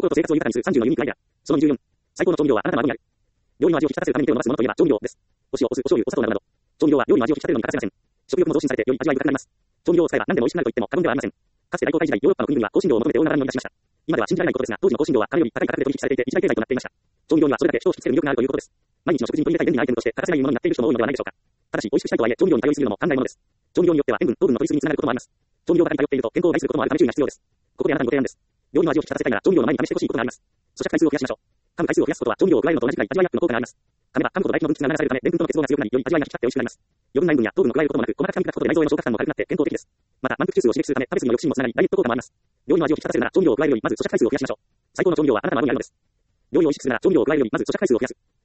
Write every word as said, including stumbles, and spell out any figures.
心と生活を豊かにするさんじゅうのユニークアイデア。そのにじゅうよん。最高の調味料はあなたの顎にある。料理の味を引き立たせるために手を伸ばすものといえば調味料です。お塩、お酢、お醤油、お砂糖などなど。調味料は料理の味を引き立てるのに欠かせません。食欲も増進されてより味わい深くなります。調味料を使えば何でも美味しくなると言っても過言ではありません。かつて大航海時代、ヨーロッパの国々は香辛料を求めて大並びに乗り出しました。今では信じられないことですが、当時の香辛料は金より高い価格で取引されていて一大経済となっていました。調味料にはそれだけ人を引きつける魅力があるということです。毎日の食事に取り入れたい便利なアイテムとして欠かせないものになっている人も多いのではないでしょうか。ただし、美味しくしたいとはいえ、調味料に頼りすぎるのも考えものです。調味料によっては塩分、糖分の取りすぎにつながることもあります。調味料ばかり頼っていると健康を害することもあるため注意が必要です。ここであなたにご提案です。料理の味を引き立たせたいなら調味料の前に試してほしいことがあります。咀嚼回数を増やしましょう。噛む回数を増やすことは調味料を加えるのと同じくらい味わいアップの効果があります。噛めば噛むほど唾液の分泌が流されるため、澱粉との結合が強くなり、より味わいが引き立って美味しくなります。余分な塩分や糖分を加えることもなく、細かく噛み砕くことで内臓への消化負担も軽くなって健康的です。また、満腹中枢を刺激するため、食べ過ぎの抑止にもつながり、ダイエット効果もあります。料理の味を引き立たせるなら調味料を加えるよりまず咀嚼回数を増やしましょう。最高の調味料はあなたの顎にあるのです。料理を美味しくするなら調味料を加えるよりまず咀嚼回数を増やす。